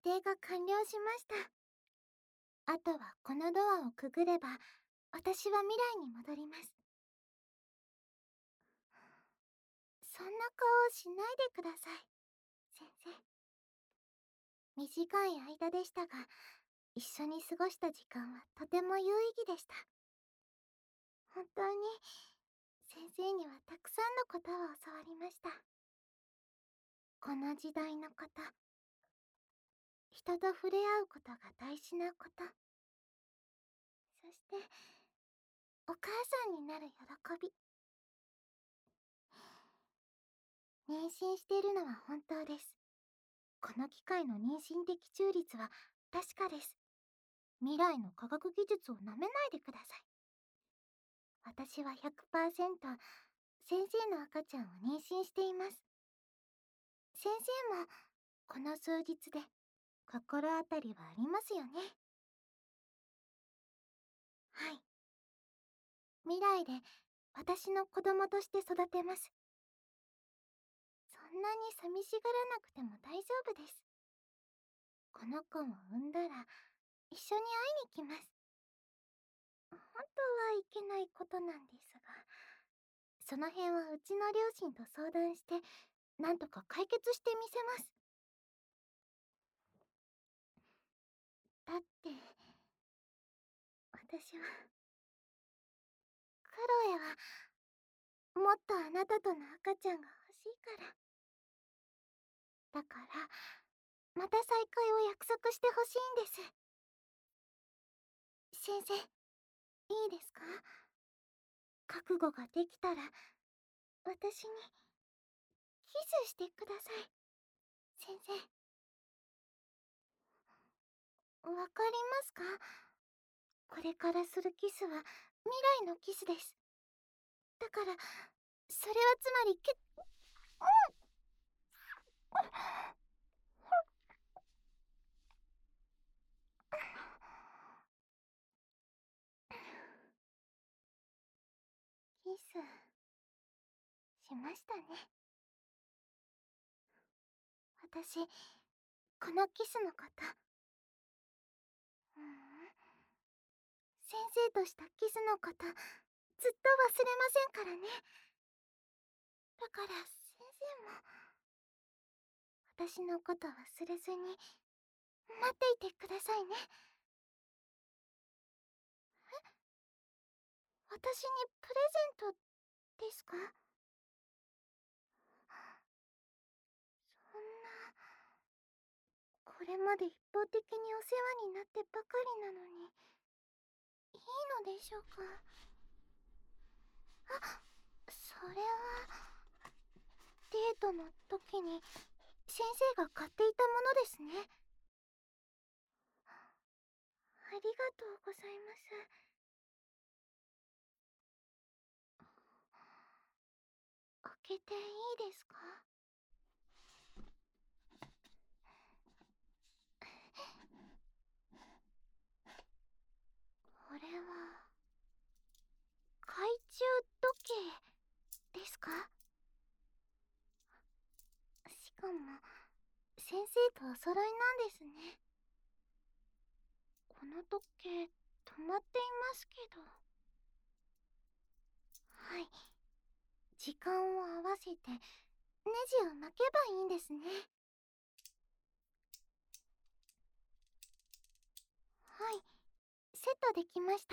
定が完了しました。あとはこのドアをくぐれば、私は未来に戻ります。そんな顔をしないでください、先生。短い間でしたが、一緒に過ごした時間はとても有意義でした。本当に、先生にはたくさんのことを教わりました。この時代のこと、人と触れ合うことが大事なこと、そして、お母さんになる喜び。妊娠しているのは本当です。この機械の妊娠的中率は確かです。未来の科学技術をなめないでください。私は100%先生の赤ちゃんを妊娠しています。先生もこの数日で心当たりはありますよね。はい。未来で私の子供として育てます。そんなに寂しがらなくても大丈夫です。この子を産んだら一緒に会いに来ます。本当はいけないことなんですが、その辺はうちの両親と相談して、なんとか解決してみせます。だって、私は、クロエは、もっとあなたとの赤ちゃんが欲しいから。だから、また再会を約束してほしいんです。先生、いいですか？覚悟ができたら、私に、キスしてください。先生。わかりますか？これからするキスは、未来のキスです。だから、それはつまりキスしましたね。私、このキスのこと、先生としたキスのこと、ずっと忘れませんからね。だから先生も、私のこと忘れずに、待っていてくださいね。私にプレゼントですか？そんな、これまで一方的にお世話になってばかりなのに、いいのでしょうか？あ、それは、デートの時に先生が買っていたものですね。ありがとうございます。開けていいですか？これは懐中時計ですか？しかも先生とお揃いなんですね。この時計止まっていますけど。はい、時間を合わせてネジを巻けばいいんですね。はい、セットできました。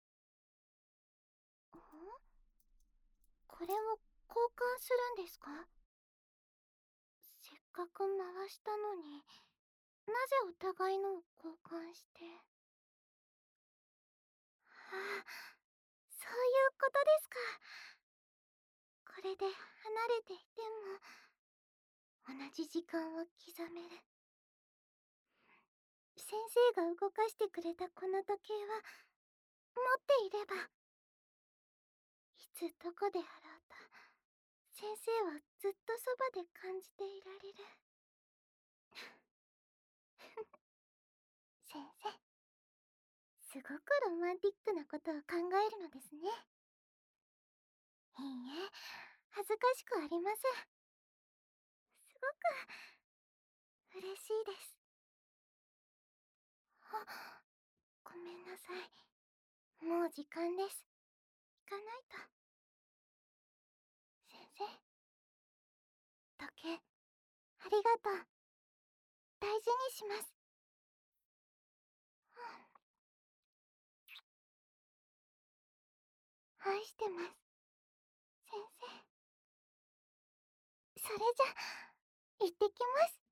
これを交換するんですか？せっかく回したのに、なぜお互いのを交換して。ああ、そういうことですか。これで離れていても同じ時間を刻める。先生が動かしてくれたこの時計は持っていれば、いつどこであろうと先生はずっとそばで感じていられる。先生、すごくロマンティックなことを考えるのですね。いいえ、恥ずかしくありません。すごく嬉しいです。 ごめんなさい。もう時間です。行かないと。先生、時計、ありがとう。大事にします。愛してます。先生。それじゃ、行ってきます。